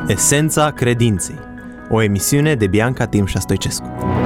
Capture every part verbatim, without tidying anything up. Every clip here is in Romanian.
Esența credinței. O emisiune de Bianca Timșa Stoicescu.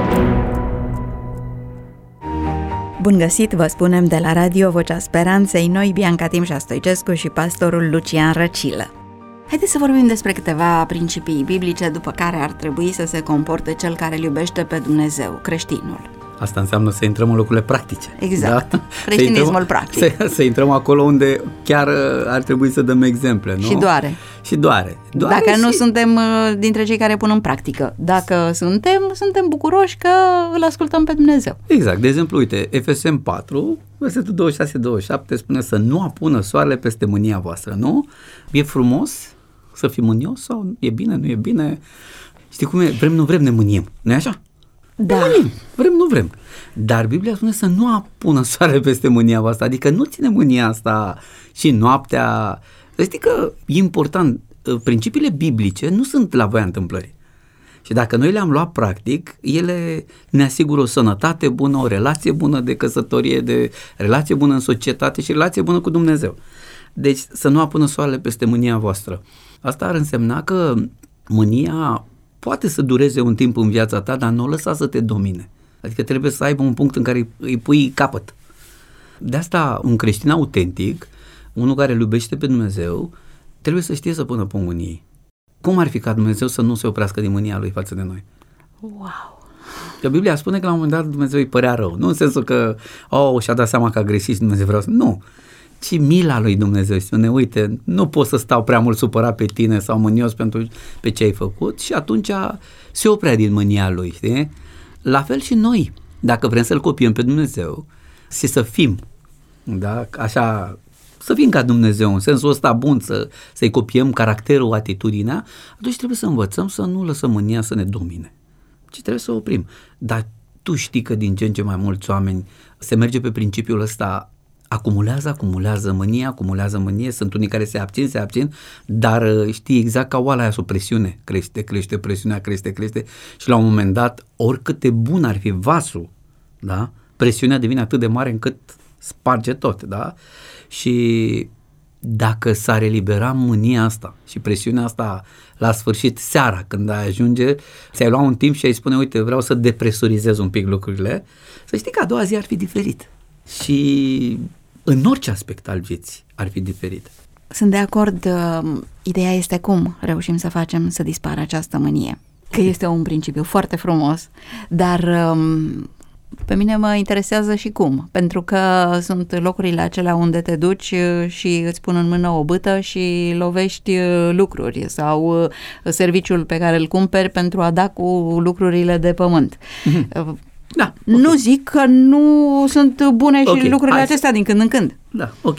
Bun găsit, vă spunem de la Radio Vocea Speranței, noi Bianca Timșa Stoicescu și pastorul Lucian Răcilă. Haideți să vorbim despre câteva principii biblice după care ar trebui să se comporte cel care îl iubește pe Dumnezeu, creștinul. Asta înseamnă să intrăm în locurile practice. Exact, da? creștinismul să intrăm, practic. Să, să intrăm acolo unde chiar ar trebui să dăm exemple, nu? Și doare. Și doare. doare Dacă și... nu suntem dintre cei care pun în practică. Dacă suntem, suntem bucuroși că îl ascultăm pe Dumnezeu. Exact. De exemplu, uite, Efeseni patru, versetul douăzeci și șase douăzeci și șapte spune să nu apună soarele peste mânia voastră, nu? E frumos să fii mânios sau e bine, nu e bine? Știi cum e? Vrem, nu vrem, ne mâniem. Nu-i așa? Da. Mânim. Vrem, nu vrem. Dar Biblia spune să nu apună soarele peste mânia voastră, adică nu ține mânia asta și noaptea. Știi că e important, principiile biblice nu sunt la voia întâmplării. Și dacă noi le-am luat practic, ele ne asigură o sănătate bună, o relație bună de căsătorie, de relație bună în societate și relație bună cu Dumnezeu. Deci să nu apună soarele peste mânia voastră. Asta ar însemna că mânia poate să dureze un timp în viața ta, dar nu o lăsa să te domine. Adică trebuie să aibă un punct în care îi pui capăt. De asta un creștin autentic, unul care îl iubește pe Dumnezeu, trebuie să știe să pună punct mâniei. Cum ar fi ca Dumnezeu să nu se oprească din mânia lui față de noi? Wow! Că Biblia spune că la un moment dat Dumnezeu îi părea rău. Nu în sensul că, oh, și-a dat seama că a greșit și Dumnezeu vrea să... Nu! Ci mila lui Dumnezeu. Spune, uite, nu pot să stau prea mult supărat pe tine sau mânios pentru pe ce ai făcut și atunci se oprea din mânia lui, știi? La fel și noi, dacă vrem să-L copiem pe Dumnezeu și să fim, da? Așa, să fim ca Dumnezeu, în sensul ăsta bun, să, să-i copiem caracterul, atitudinea, atunci trebuie să învățăm să nu lăsăm mânia să ne domine, ci trebuie să o oprim. Dar tu știi că din ce în ce mai mulți oameni se merge pe principiul ăsta, acumulează, acumulează mânie, acumulează mânie, sunt unii care se abțin, se abțin, dar știi exact ca oala aia sub presiune, crește, crește, presiunea crește, crește și la un moment dat, oricât de bun ar fi vasul, da? Presiunea devine atât de mare încât sparge tot, da? Și dacă s-ar elibera mânia asta și presiunea asta la sfârșit, seara, când ai ajunge, ți-ai lua un timp și ai spune, uite, vreau să depresurizez un pic lucrurile, să știi că a doua zi ar fi diferit. Și în orice aspect al vieții ar fi diferit. Sunt de acord, ideea este cum reușim să facem să dispară această mânie. Că este un principiu foarte frumos, dar pe mine mă interesează și cum, pentru că sunt locurile acelea unde te duci și îți pun în mână o bâtă și lovești lucruri sau serviciul pe care îl cumperi pentru a da cu lucrurile de pământ. Mm-hmm. Da, okay. Nu zic că nu sunt bune și okay, lucrurile acestea să... din când în când. Da, ok.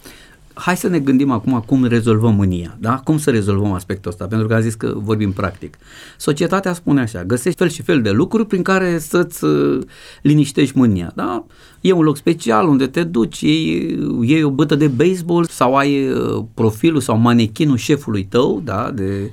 Hai să ne gândim acum cum rezolvăm mânia, da? Cum să rezolvăm aspectul ăsta, pentru că am zis că vorbim practic. Societatea spune așa, găsești fel și fel de lucruri prin care să-ți liniștești mânia, da? E un loc special unde te duci, iei, iei o bătă de baseball sau ai profilul sau manechinul șefului tău, da? De,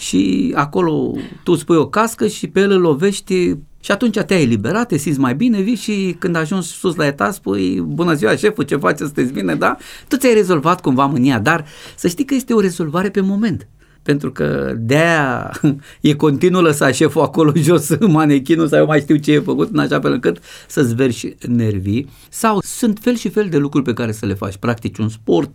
și acolo tu îți pui o cască și pe el îl lovești. Și atunci te-ai eliberat, te simți mai bine, vii și când ajungi sus la etaj spui, bună ziua șeful, ce faci, sunteți bine, da? Tu ți-ai rezolvat cumva mânia, dar să știi că este o rezolvare pe moment. Pentru că de-aia e continuu lăsa șeful acolo jos manechinul sau eu mai știu ce e făcut în așa fel încât să-ți vergi nervii. Sau sunt fel și fel de lucruri pe care să le faci. Practici un sport,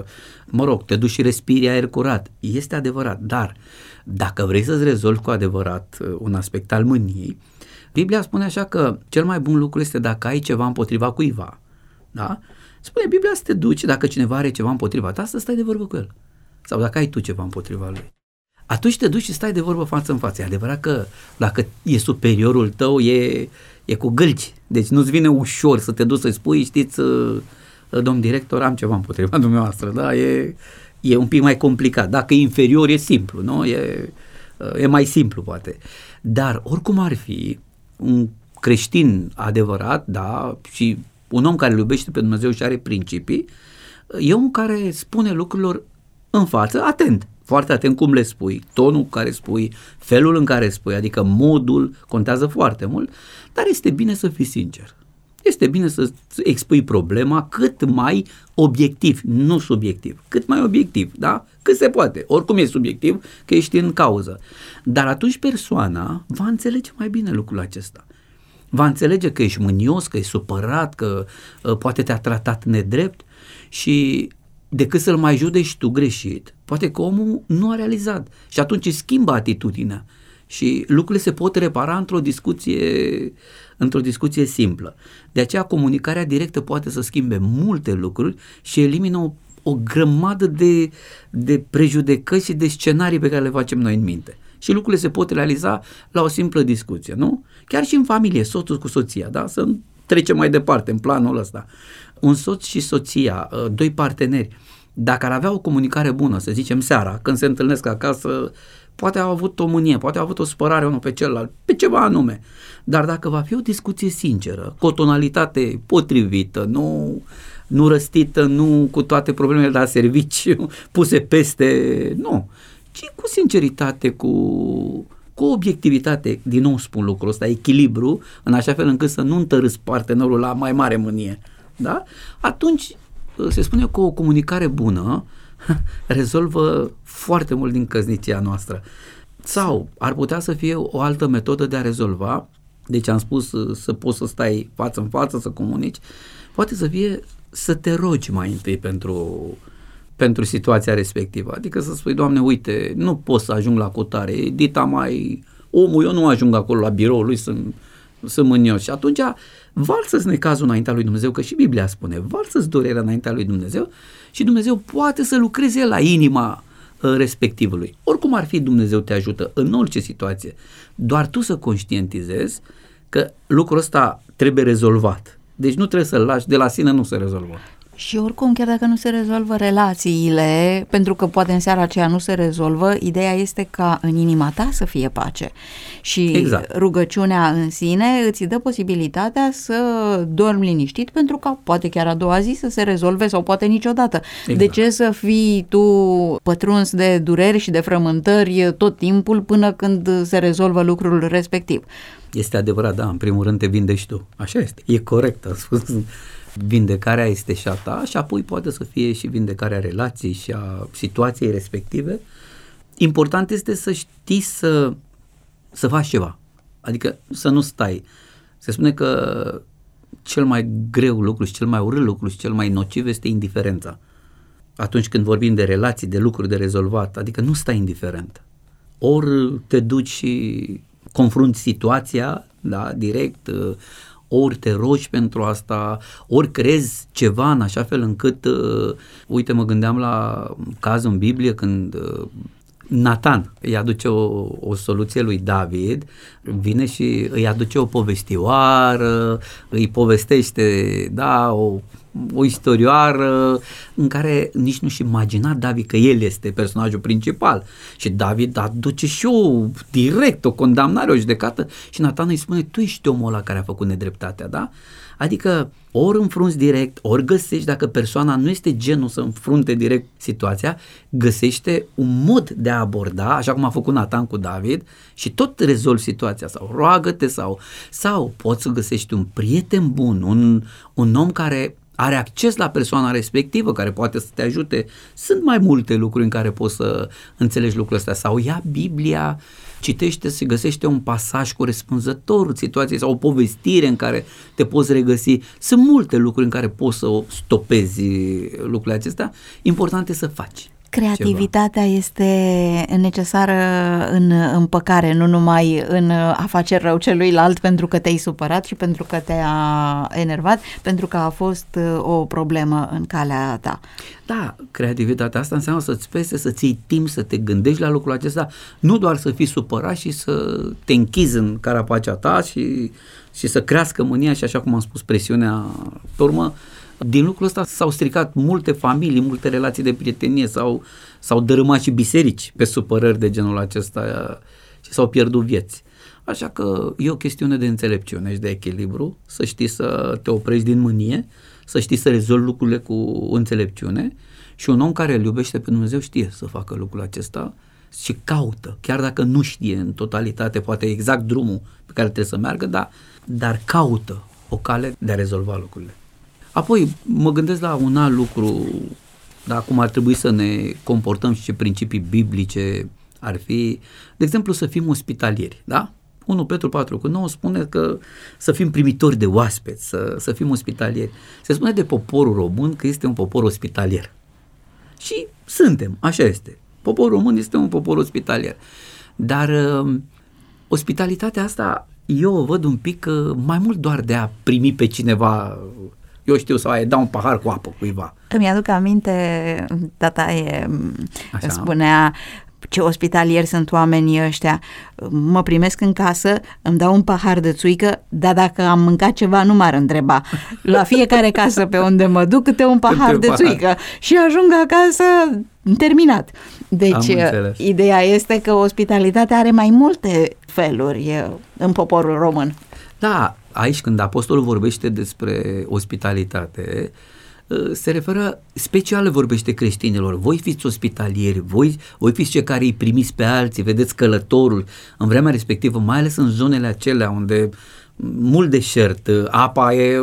mă rog, te duci și respiri aer curat. Este adevărat, dar dacă vrei să-ți rezolvi cu adevărat un aspect al mâniei, Biblia spune așa că cel mai bun lucru este dacă ai ceva împotriva cuiva, da? Spune Biblia să te duci, dacă cineva are ceva împotriva ta, să stai de vorbă cu el. Sau dacă ai tu ceva împotriva lui. Atunci te duci și stai de vorbă față în față. E adevărat că dacă e superiorul tău, e, e cu gâlci. Deci nu-ți vine ușor să te duci să-i spui, știți, domn director, am ceva împotriva dumneavoastră, da? E, e un pic mai complicat. Dacă e inferior, e simplu, nu? E, e mai simplu, poate. Dar, oricum ar fi, un creștin adevărat, da, și un om care îl iubește pe Dumnezeu și are principii, e un care spune lucrurilor în față, atent, foarte atent cum le spui, tonul care spui, felul în care spui, adică modul contează foarte mult, dar este bine să fii sincer. este bine să expui problema cât mai obiectiv, nu subiectiv, cât mai obiectiv, da? Cât se poate. Oricum e subiectiv, că ești în cauză. Dar atunci persoana va înțelege mai bine lucrul acesta. Va înțelege că ești mânios, că ești supărat, că uh, poate te-a tratat nedrept și decât să-l mai judeci tu greșit, poate că omul nu a realizat și atunci își schimbă atitudinea și lucrurile se pot repara într-o discuție, într-o discuție simplă. De aceea comunicarea directă poate să schimbe multe lucruri și elimină o, o grămadă de, de prejudecăți și de scenarii pe care le facem noi în minte. Și lucrurile se pot realiza la o simplă discuție, nu? Chiar și în familie, soțul cu soția, da? Să trecem mai departe în planul ăsta. Un soț și soția, doi parteneri, dacă ar avea o comunicare bună, să zicem seara, când se întâlnesc acasă, poate au avut o mânie, poate au avut o supărare unul pe celălalt, pe ceva anume. Dar dacă va fi o discuție sinceră, cu o tonalitate potrivită, nu, nu răstită, nu cu toate problemele la serviciu puse peste, nu, ci cu sinceritate, cu, cu obiectivitate, din nou spun lucrul ăsta, echilibru, în așa fel încât să nu întărâți partenerul la mai mare mânie, da? Atunci se spune că o comunicare bună rezolvă foarte mult din căsnicia noastră. Sau ar putea să fie o altă metodă de a rezolva, deci am spus să poți să stai față în față, să comunici, poate să fie să te rogi mai întâi pentru, pentru situația respectivă. Adică să spui, Doamne, uite, nu pot să ajung la cutare, dita mai, omul, eu nu ajung acolo la biroul lui, sunt, sunt mânios. Și atunci valsă-ți necazul înaintea lui Dumnezeu, că și Biblia spune, valsă-ți durerea înaintea lui Dumnezeu și Dumnezeu poate să lucreze la inima uh, respectivului. Oricum ar fi, Dumnezeu te ajută în orice situație. Doar tu să conștientizezi că lucrul ăsta trebuie rezolvat. Deci nu trebuie să-l lași, de la sine nu se rezolvă. Și oricum, chiar dacă nu se rezolvă relațiile, pentru că poate în seara aceea nu se rezolvă, ideea este ca în inima ta să fie pace. Și exact. Rugăciunea în sine îți dă posibilitatea să dormi liniștit, pentru că poate chiar a doua zi să se rezolve sau poate niciodată. Exact. De ce să fii tu pătruns de dureri și de frământări tot timpul până când se rezolvă lucrul respectiv? Este adevărat, da, în primul rând te vindești tu. Așa este, e corect, a spus. Vindecarea este și a ta și apoi poate să fie și vindecarea relației și a situației respective. Important este să știi să, să faci ceva, adică să nu stai. Se spune că cel mai greu lucru și cel mai urât lucru și cel mai nociv este indiferența. Atunci când vorbim de relații, de lucruri de rezolvat, adică nu stai indiferent. Ori te duci și confrunți situația, da, direct, ori te rogi pentru asta, ori crezi ceva în așa fel încât, uh, uite, mă gândeam la cazul în Biblie când uh, Natan îi aduce o, o soluție lui David, vine și îi aduce o povestioară, îi povestește, da, o, o istorioară în care nici nu-și imagina David că el este personajul principal și David aduce și o direct o condamnare, o judecată și Natan îi spune, tu ești omul ăla care a făcut nedreptatea, da? Adică ori înfrunți direct, ori găsești, dacă persoana nu este genul să înfrunte direct situația, găsește un mod de a aborda, așa cum a făcut Natan cu David și tot rezolvi situația sau roagă-te sau, sau poți să găsești un prieten bun, un, un om care are acces la persoana respectivă, care poate să te ajute. Sunt mai multe lucruri în care poți să înțelegi lucrul ăsta. Sau ia Biblia, citește și găsește un pasaj corespunzător situației sau o povestire în care te poți regăsi. Sunt multe lucruri în care poți să stopezi lucrurile acestea. Important e să faci. Creativitatea ceva. Este necesară în împăcare, nu numai în a face rău celuilalt pentru că te-ai supărat și pentru că te-a enervat, pentru că a fost o problemă în calea ta. Da, creativitatea asta înseamnă să-ți pese, să ții timp, să te gândești la lucrul acesta, nu doar să fii supărat și să te închizi în carapacea ta și, și să crească mânia și, așa cum am spus, presiunea pe urmă. Din lucrul ăsta s-au stricat multe familii, multe relații de prietenie, s-au, s-au dărâmat și biserici pe supărări de genul acesta și s-au pierdut vieți. Așa că e o chestiune de înțelepciune și de echilibru, să știi să te oprești din mânie, să știi să rezolvi lucrurile cu înțelepciune și un om care îl iubește pe Dumnezeu știe să facă lucrul acesta și caută, chiar dacă nu știe în totalitate poate exact drumul pe care trebuie să meargă, dar, dar caută o cale de a rezolva lucrurile. Apoi mă gândesc la un alt lucru, da, cum ar trebui să ne comportăm și ce principii biblice ar fi, de exemplu, să fim ospitalieri, da? unu Petru patru cu nouă spune că să fim primitori de oaspeți, să, să fim ospitalieri. Se spune de poporul român că este un popor ospitalier. Și suntem, așa este. Poporul român este un popor ospitalier. Dar uh, ospitalitatea asta eu o văd un pic uh, mai mult doar de a primi pe cineva, eu știu, sau a da un pahar cu apă cuiva. Îmi aduc aminte, tataie Așa. spunea, ce ospitalieri sunt oamenii ăștia, mă primesc în casă, îmi dau un pahar de țuică, dar dacă am mâncat ceva nu m-ar întreba. La fiecare casă pe unde mă duc câte un pahar câte de pahar. țuică și ajung acasă terminat. Deci ideea este că ospitalitatea are mai multe feluri în poporul român. Da, aici când apostolul vorbește despre ospitalitate, se referă, special vorbește creștinilor, voi fiți ospitalieri, voi, voi fiți cei care îi primiți pe alții, vedeți călătorul în vremea respectivă, mai ales în zonele acelea unde mult deșert, apa e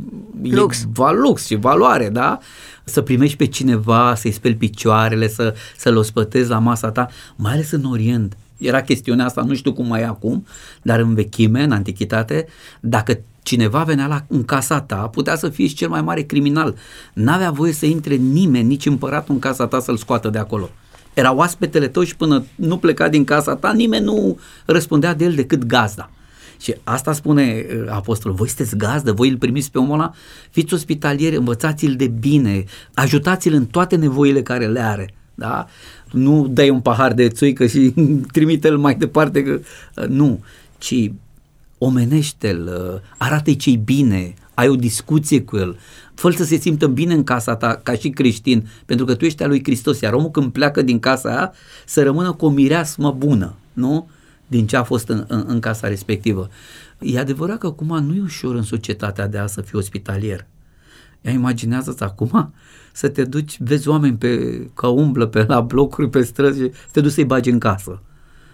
lux, e lux și valoare, da? Să primești pe cineva, să-i speli picioarele, să, să-l ospătezi la masa ta, mai ales în Orient. Era chestiunea asta, nu știu cum mai e acum, dar în vechime, în antichitate, dacă cineva venea la, în casa ta, putea să fie și cel mai mare criminal. N-avea voie să intre nimeni, nici împăratul în casa ta să-l scoată de acolo. Era oaspetele tău și până nu pleca din casa ta, nimeni nu răspundea de el decât gazda. Și asta spune apostolul, voi sunteți gazdă, voi îl primiți pe omul ăla, fiți ospitalieri, învățați-l de bine, ajutați-l în toate nevoile care le are. Da? Nu dai un pahar de țuică și trimite-l mai departe, că, nu, ci omenește-l, arată-i ce-i bine, ai o discuție cu el, fă-l să se simtă bine în casa ta ca și creștin, pentru că tu ești al lui Hristos, iar omul când pleacă din casa aia să rămână cu o mireasmă bună, nu? Din ce a fost în, în, în casa respectivă. E adevărat că acum nu e ușor în societatea de azi să fii ospitalier. Ia imaginează-ți acum să te duci, vezi oameni pe, ca umblă pe la blocuri, pe străzi, să te duci să-i bagi în casă.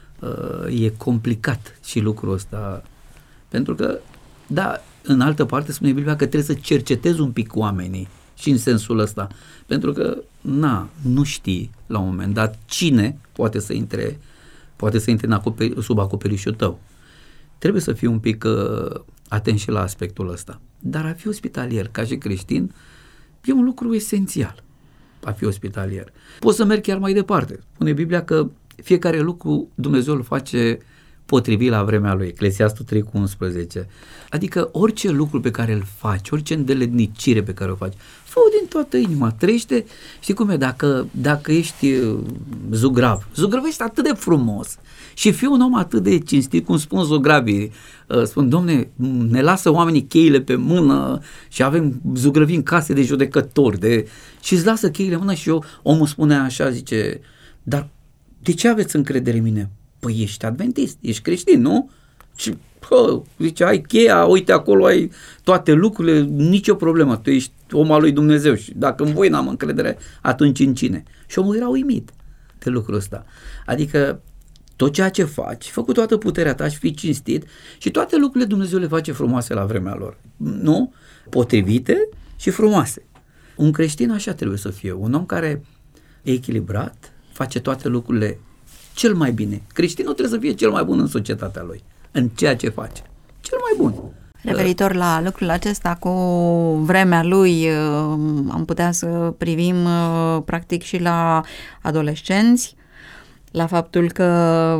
Uh, e complicat și lucrul ăsta, pentru că, da, în altă parte spune Biblia că trebuie să cercetezi un pic oamenii și în sensul ăsta, pentru că, na, nu știi la un moment dat cine poate să intre, poate să intre în acoperi, sub acoperișul tău. Trebuie să fii un pic uh, atent și la aspectul ăsta. Dar a fi ospitalier, ca și creștin, e un lucru esențial, a fi ospitalier. Poți să mergi chiar mai departe. Spune Biblia că fiecare lucru Dumnezeu îl face potrivit la vremea lui, Eclesiastul trei cu unsprezece. Adică orice lucru pe care îl faci, orice îndeletnicire pe care o faci, fă-o din toată inima, trăiește, știi cum e, dacă, dacă ești zugrav, zugrăvești atât de frumos și fii un om atât de cinstit, cum spun zugravii, spun, Domne, ne lasă oamenii cheile pe mână și avem zugrăvi în case de judecători, de... și îți lasă cheile în mână și eu, omul spune așa, zice, dar de ce aveți încredere în mine? Păi ești adventist, ești creștin, nu? Și, hă, zice, ai cheia, uite acolo ai toate lucrurile, nicio problemă, tu ești om al lui Dumnezeu și dacă în voi n-am încredere, atunci în cine? Și omul era uimit de lucrul ăsta. Adică tot ceea ce faci, fă cu toată puterea ta și fii cinstit și toate lucrurile Dumnezeu le face frumoase la vremea lor, nu? Potrivite și frumoase. Un creștin așa trebuie să fie, un om care e echilibrat, face toate lucrurile cel mai bine. Creștinul trebuie să fie cel mai bun în societatea lui, în ceea ce face. Cel mai bun. Referitor la lucrul acesta cu vremea lui, am putea să privim practic și la adolescenți, la faptul că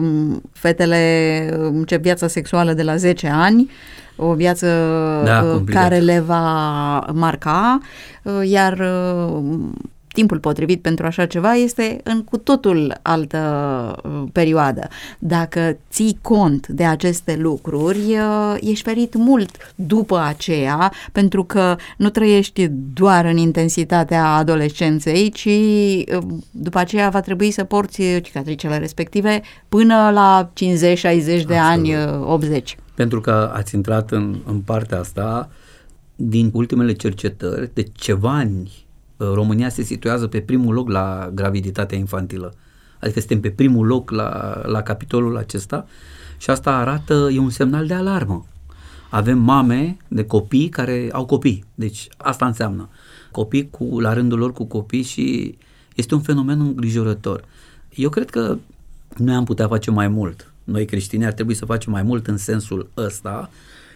fetele încep viața sexuală de la zece ani, o viață da, care le va marca, iar timpul potrivit pentru așa ceva este în cu totul altă uh, perioadă. Dacă ții cont de aceste lucruri, uh, ești ferit mult după aceea, pentru că nu trăiești doar în intensitatea adolescenței, ci uh, după aceea va trebui să porți cicatricele respective până la cincizeci șaizeci de Absolut. ani, uh, optzeci. Pentru că ați intrat în, în partea asta, din ultimele cercetări, de ceva ani, România se situează pe primul loc la graviditatea infantilă. Adică suntem pe primul loc la, la capitolul acesta și asta arată, e un semnal de alarmă. Avem mame de copii care au copii, deci asta înseamnă. Copii cu, la rândul lor cu copii și este un fenomen îngrijorător. Eu cred că noi am putea face mai mult. Noi creștini ar trebui să facem mai mult în sensul ăsta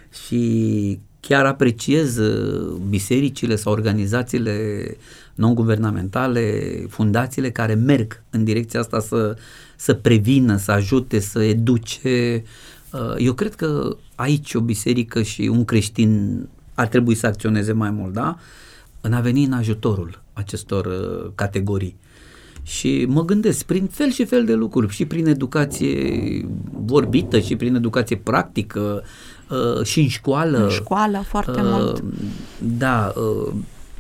și chiar apreciez bisericile sau organizațiile non-guvernamentale, fundațiile care merg în direcția asta să, să prevină, să ajute, să educe. Eu cred că aici o biserică și un creștin ar trebui să acționeze mai mult, da? În a veni în ajutorul acestor categorii. Și mă gândesc prin fel și fel de lucruri, și prin educație vorbită, și prin educație practică, uh, și în școală. În școală, foarte uh, mult. Da, uh,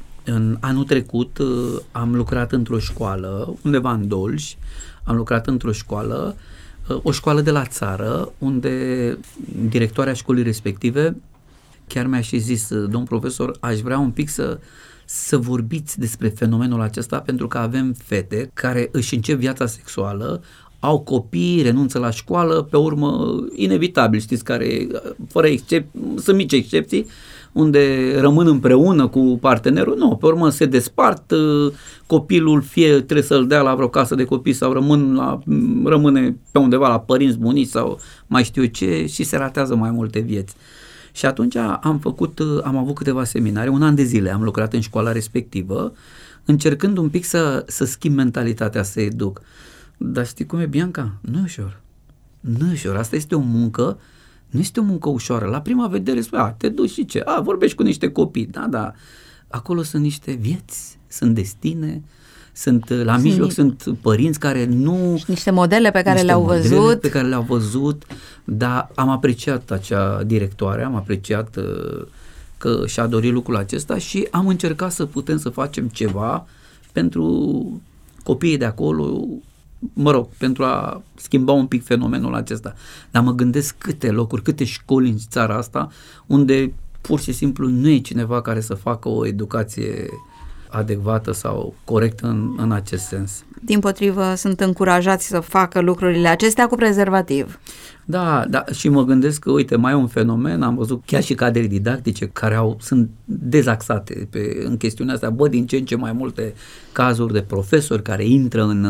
în anul trecut uh, am lucrat într-o școală, undeva în Dolj, am lucrat într-o școală, uh, o școală de la țară, unde directoarea școlii respective chiar mi-a și zis, domn profesor, aș vrea un pic să să vorbiți despre fenomenul acesta, pentru că avem fete care își încep viața sexuală, au copii, renunță la școală, pe urmă, inevitabil, știți, care, fără excep- sunt mici excepții, unde rămân împreună cu partenerul, nu, pe urmă se despart, copilul fie trebuie să-l dea la vreo casă de copii sau rămân la, rămâne pe undeva la părinți bunici sau mai știu ce și se ratează mai multe vieți. Și atunci am făcut, am avut câteva seminarii, un an de zile am lucrat în școala respectivă, încercând un pic să, să schimb mentalitatea, să educ. Dar știi cum e, Bianca? Nu e ușor. Nu e ușor. Asta este o muncă, nu este o muncă ușoară. La prima vedere spui, a, te duci și ce? A, vorbești cu niște copii. Da, da. Acolo sunt niște vieți, sunt destine, sunt, la sunt mijloc sunt părinți care nu... Și niște modele pe care le-au văzut. pe care le-au văzut, dar am apreciat acea directoare, am apreciat uh, că și-a dorit lucrul acesta și am încercat să putem să facem ceva pentru copiii de acolo, mă rog, pentru a schimba un pic fenomenul acesta. Dar mă gândesc câte locuri, câte școli în țara asta unde pur și simplu nu e cineva care să facă o educație adecvată sau corectă în, în acest sens. Dimpotrivă, sunt încurajați să facă lucrurile acestea cu prezervativ. Da, da, și mă gândesc că, uite, mai e un fenomen, am văzut chiar și cadre didactice care au, sunt dezaxate pe, în chestiunea asta, bă, din ce în ce mai multe cazuri de profesori care intră în,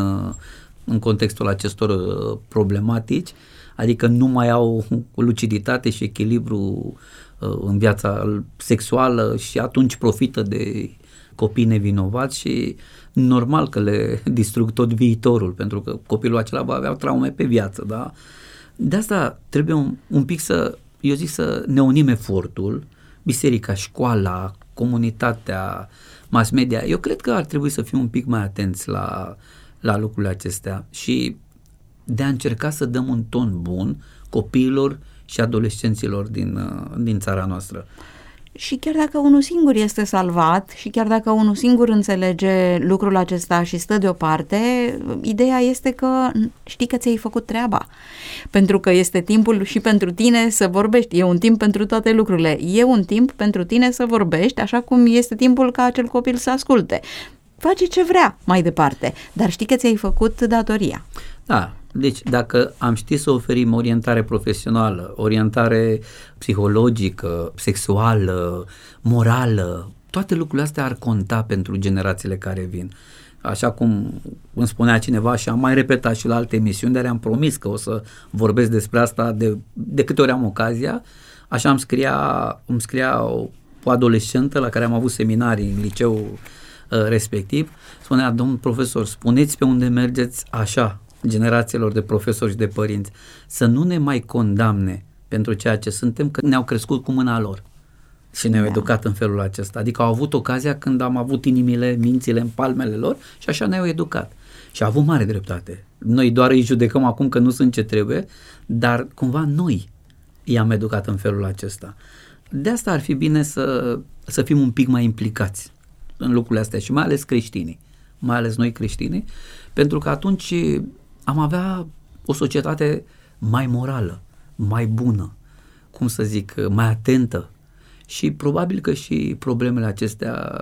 în contextul acestor problematici, adică nu mai au luciditate și echilibru în viața sexuală și atunci profită de copii nevinovați și normal că le distrug tot viitorul, pentru că copilul acela va avea traume pe viață, da? De asta trebuie un, un pic să, eu zic, să ne unim efortul, biserica, școala, comunitatea, mass media. Eu cred că ar trebui să fim un pic mai atenți la, la lucrurile acestea și de a încerca să dăm un ton bun copiilor și adolescenților din, din țara noastră. Și chiar dacă unul singur este salvat și chiar dacă unul singur înțelege lucrul acesta și stă deoparte, ideea este că știi că ți-ai făcut treaba. Pentru că este timpul și pentru tine să vorbești. E un timp pentru toate lucrurile. E un timp pentru tine să vorbești, așa cum este timpul ca acel copil să asculte. Face ce vrea mai departe, dar știi că ți-ai făcut datoria. Da. Deci dacă am ști să oferim orientare profesională, orientare psihologică, sexuală, morală, toate lucrurile astea ar conta pentru generațiile care vin. Așa cum îmi spunea cineva și am mai repetat și la alte emisiuni, dar am promis că o să vorbesc despre asta de, de câte ori am ocazia, așa îmi scria, îmi scria o, o adolescentă la care am avut seminarii în liceu uh, respectiv, spunea, domnul profesor, spuneți pe unde mergeți așa, generațiilor de profesori și de părinți, să nu ne mai condamne pentru ceea ce suntem, că ne-au crescut cu mâna lor și ne-au da. educat în felul acesta. Adică au avut ocazia când am avut inimile, mințile în palmele lor și așa ne-au educat. Și au avut mare dreptate. Noi doar îi judecăm acum că nu sunt ce trebuie, dar cumva noi i-am educat în felul acesta. De asta ar fi bine să, să fim un pic mai implicați în lucrurile astea și mai ales creștinii, mai ales noi creștinii, pentru că atunci am avea o societate mai morală, mai bună, cum să zic, mai atentă și probabil că și problemele acestea,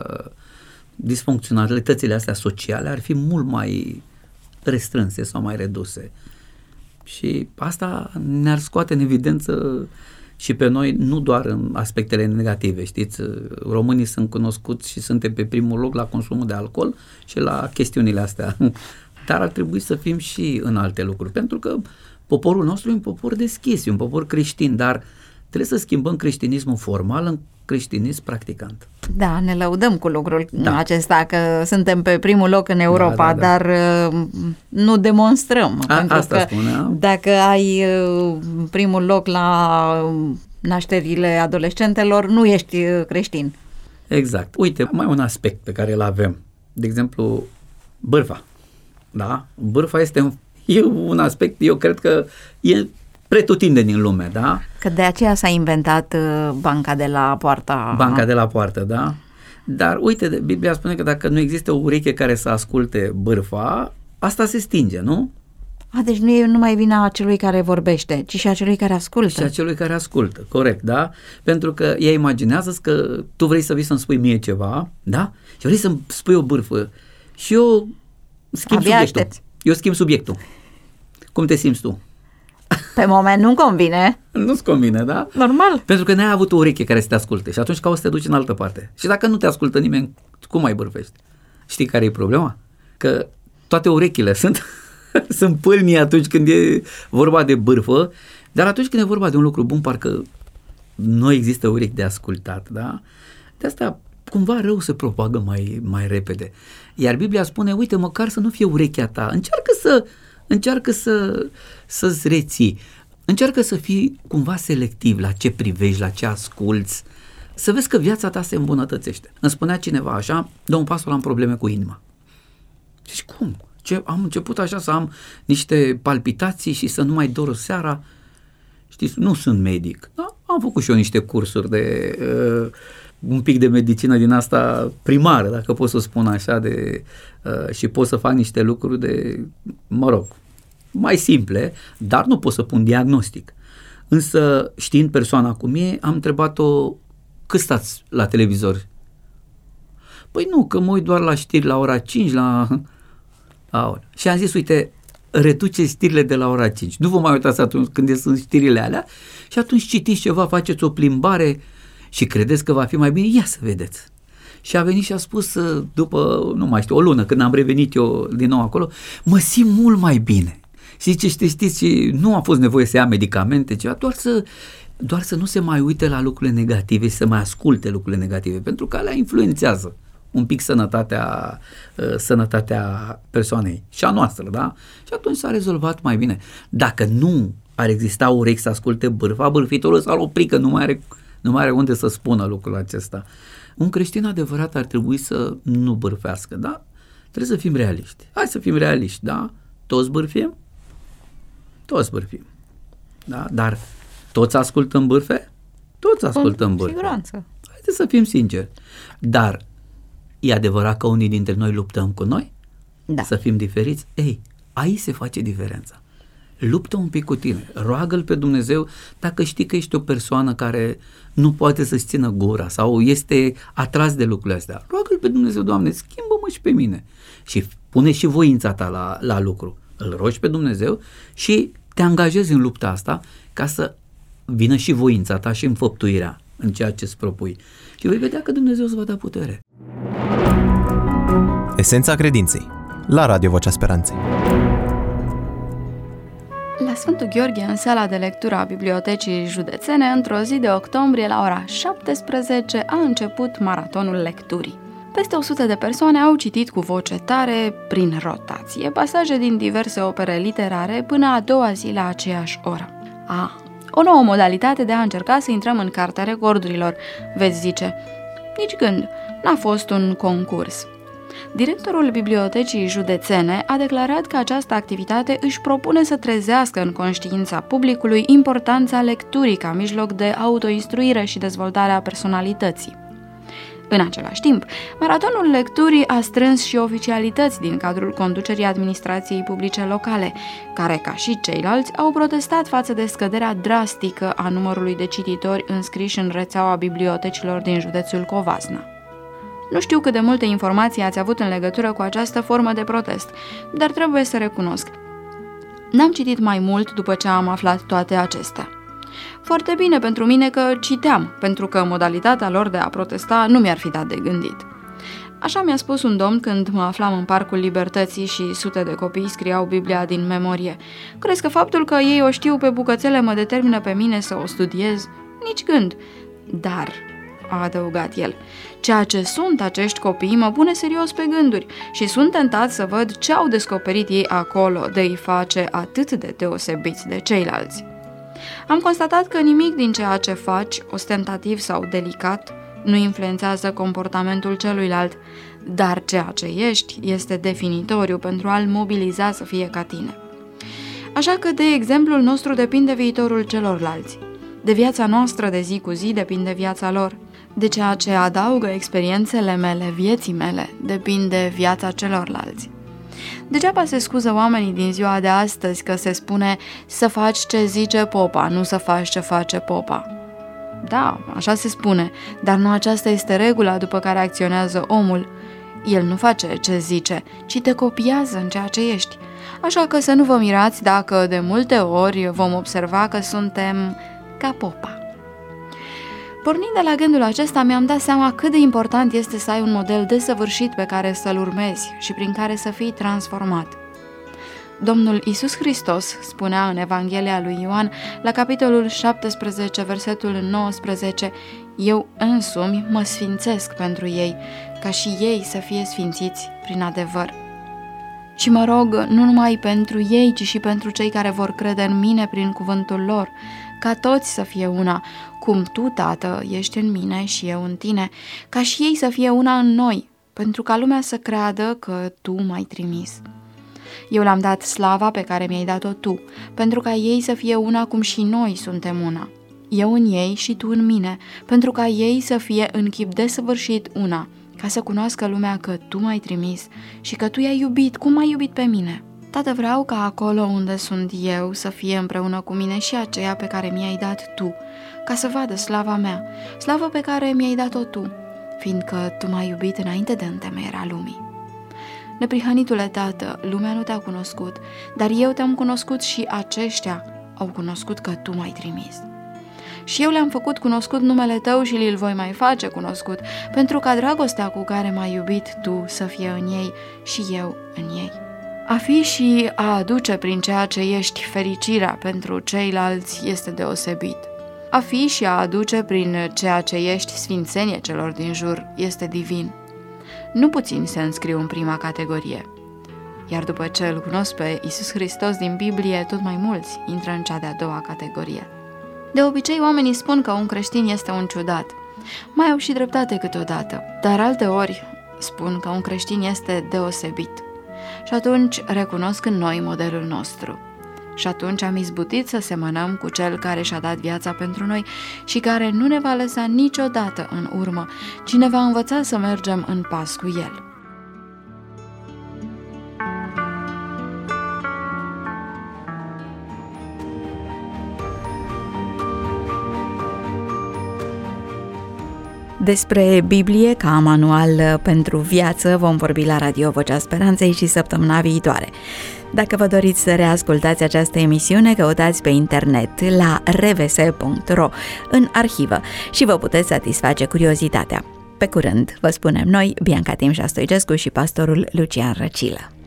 disfuncționalitățile astea sociale ar fi mult mai restrânse sau mai reduse. Și asta ne-ar scoate în evidență și pe noi nu doar în aspectele negative, știți, românii sunt cunoscuți și suntem pe primul loc la consumul de alcool și la chestiunile astea, dar ar trebui să fim și în alte lucruri, pentru că poporul nostru e un popor deschis, e un popor creștin, dar trebuie să schimbăm creștinismul formal în creștinism practicant. Da, ne lăudăm cu lucrul da. acesta, că suntem pe primul loc în Europa, da, da, da. dar nu demonstrăm. A, pentru asta că spune. Dacă ai primul loc la nașterile adolescentelor, nu ești creștin. Exact. Uite, mai un aspect pe care îl avem. De exemplu, bârfa. Da? Bârfa este un, e un aspect, eu cred că e pretutindeni în lume, da? Că de aceea s-a inventat banca de la poarta. Banca de la poartă, da? Dar uite, Biblia spune că dacă nu există o ureche care să asculte bârfa, asta se stinge, nu? A, deci nu e numai vina celui care vorbește, ci și a celui care ascultă. Și a celui care ascultă, corect, da? Pentru că ea imaginează că tu vrei să vii să-mi spui mie ceva, da? Și vrei să-mi spui o bârfă și eu schimb Abia subiectul. Aștepți. Eu schimb subiectul. Cum te simți tu? Pe moment nu-mi convine. Nu-ți convine, da? Normal. Pentru că n-ai avut o ureche care să te asculte și atunci cauți să te duci în altă parte. Și dacă nu te ascultă nimeni, cum mai bârfești? Știi care e problema? Că toate urechile sunt, sunt pâlnii atunci când e vorba de bârfă, dar atunci când e vorba de un lucru bun, parcă nu există urechi de ascultat, da? De asta cumva rău se propagă mai, mai repede. Iar Biblia spune, uite, măcar să nu fie urechea ta, încearcă să Încearcă să, să-ți reții, încearcă să fii cumva selectiv la ce privești, la ce asculți, să vezi că viața ta se îmbunătățește. Îmi spunea cineva așa, domnul pastor, am probleme cu inima. Zici, cum? Ce, am început așa să am niște palpitații și să nu mai dorm seara. Știți, nu sunt medic, da? Am făcut și eu niște cursuri de... Uh, un pic de medicină din asta primară, dacă pot să spun așa, de, uh, și pot să fac niște lucruri de, mă rog, mai simple, dar nu pot să pun diagnostic. Însă, știind persoana cum e, am întrebat-o, cât stați la televizor? Păi nu, că mă uit doar la știri la ora cinci, la... Aole. Și am zis, uite, reduce știrile de la ora cinci. Nu vă mai uitați atunci când sunt știrile alea și atunci citiți ceva, faceți o plimbare și credeți că va fi mai bine? Ia să vedeți. Și a venit și a spus, după, nu mai știu, o lună, când am revenit eu din nou acolo, mă simt mult mai bine. Și zice, știți, știți, nu a fost nevoie să ia medicamente, ceva, doar să, doar să nu se mai uite la lucrurile negative și să mai asculte lucrurile negative, pentru că alea influențează un pic sănătatea, uh, sănătatea persoanei și a noastră, da? Și atunci s-a rezolvat mai bine. Dacă nu ar exista urechi să asculte bârfa, bârfitorul s-ar opri, că nu mai are Nu mai are unde să spună lucrul acesta. Un creștin adevărat ar trebui să nu bârfească, da? Trebuie să fim realiști. Hai să fim realiști, da? Toți bârfim? Toți bârfim. Da? Dar toți ascultăm bârfe? Toți ascultăm bârfe. Siguranță. Haideți să fim sinceri. Dar e adevărat că unii dintre noi luptăm cu noi? Da. Să fim diferiți? Ei, aici se face diferența. Luptă un pic cu tine, roagă-L pe Dumnezeu dacă știi că ești o persoană care nu poate să-și țină gura sau este atras de lucrurile astea. Roagă-L pe Dumnezeu, Doamne, schimbă-mă și pe mine și pune și voința ta la, la lucru. Îl rogi pe Dumnezeu și te angajezi în lupta asta ca să vină și voința ta și înfăptuirea în ceea ce îți propui. Și vei vedea că Dumnezeu îți va da putere. Esența credinței, la Radio Vocea Speranței. La Sfântul Gheorghe, în sala de lectură a Bibliotecii Județene, într-o zi de octombrie, la ora șaptesprezece, a început maratonul lecturii. Peste o sută de persoane au citit cu voce tare, prin rotație, pasaje din diverse opere literare până a doua zi la aceeași oră. A, o nouă modalitate de a încerca să intrăm în cartea recordurilor, veți zice. Nici gând, n-a fost un concurs. Directorul Bibliotecii Județene a declarat că această activitate își propune să trezească în conștiința publicului importanța lecturii ca mijloc de autoinstruire și dezvoltare a personalității. În același timp, maratonul lecturii a strâns și oficialități din cadrul conducerii administrației publice locale, care, ca și ceilalți, au protestat față de scăderea drastică a numărului de cititori înscriși în rețeaua bibliotecilor din județul Covasna. Nu știu cât de multe informații ați avut în legătură cu această formă de protest, dar trebuie să recunosc. N-am citit mai mult după ce am aflat toate acestea. Foarte bine pentru mine că citeam, pentru că modalitatea lor de a protesta nu mi-ar fi dat de gândit. Așa mi-a spus un domn când mă aflam în Parcul Libertății și sute de copii scriau Biblia din memorie. Crezi că faptul că ei o știu pe bucățele mă determină pe mine să o studiez? Nici gând. Dar, a adăugat el, ceea ce sunt acești copii mă pune serios pe gânduri și sunt tentat să văd ce au descoperit ei acolo de îi face atât de deosebiți de ceilalți. Am constatat că nimic din ceea ce faci, ostentativ sau delicat, nu influențează comportamentul celuilalt, dar ceea ce ești este definitoriu pentru a-l mobiliza să fie ca tine. Așa că de exemplul nostru depinde viitorul celorlalți. De viața noastră de zi cu zi depinde viața lor. De ceea ce adaugă experiențele mele, vieții mele, depinde viața celorlalți. Degeaba se scuză oamenii din ziua de astăzi că se spune să faci ce zice popa, nu să faci ce face popa. Da, așa se spune, dar nu aceasta este regula după care acționează omul. El nu face ce zice, ci te copiază în ceea ce ești. Așa că să nu vă mirați dacă de multe ori vom observa că suntem ca popa. Pornind de la gândul acesta, mi-am dat seama cât de important este să ai un model desăvârșit pe care să-l urmezi și prin care să fii transformat. Domnul Iisus Hristos spunea în Evanghelia lui Ioan, la capitolul șaptesprezece, versetul nouăsprezece, eu însumi mă sfințesc pentru ei, ca și ei să fie sfințiți prin adevăr. Și mă rog nu numai pentru ei, ci și pentru cei care vor crede în mine prin cuvântul lor, ca toți să fie una, cum tu, Tată, ești în mine și eu în tine, ca și ei să fie una în noi, pentru ca lumea să creadă că tu m-ai trimis. Eu le-am dat slava pe care mi-ai dat-o tu, pentru ca ei să fie una cum și noi suntem una. Eu în ei și tu în mine, pentru ca ei să fie în chip desăvârșit una, ca să cunoască lumea că tu m-ai trimis și că tu i-ai iubit cum m-ai iubit pe mine. Tată, vreau ca acolo unde sunt eu să fie împreună cu mine și aceea pe care mi-ai dat tu, ca să vadă slava mea, slavă pe care mi-ai dat-o tu, fiindcă tu m-ai iubit înainte de întemeierea lumii. Neprihănitule Tată, lumea nu te-a cunoscut, dar eu te-am cunoscut și aceștia au cunoscut că tu m-ai trimis. Și eu le-am făcut cunoscut numele tău și li-l voi mai face cunoscut, pentru ca dragostea cu care m-ai iubit tu să fie în ei și eu în ei. A fi și a aduce prin ceea ce ești fericirea pentru ceilalți este deosebit. A fi și a aduce prin ceea ce ești sfințenie celor din jur este divin. Nu puțini se înscriu în prima categorie, iar după ce îl cunosc pe Iisus Hristos din Biblie, tot mai mulți intră în cea de-a doua categorie. De obicei, oamenii spun că un creștin este un ciudat. Mai au și dreptate câteodată, dar alteori spun că un creștin este deosebit. Și atunci recunosc în noi modelul nostru. Și atunci am izbutit să semănăm cu Cel care și-a dat viața pentru noi și care nu ne va lăsa niciodată în urmă, ci ne va învăța să mergem în pas cu El. Despre Biblie ca manual pentru viață vom vorbi la Radio Vocea Speranței și săptămâna viitoare. Dacă vă doriți să reascultați această emisiune, căutați pe internet la r v s punct r o în arhivă și vă puteți satisface curiozitatea. Pe curând, vă spunem noi, Bianca Timșa Stoicescu și pastorul Lucian Răcilă.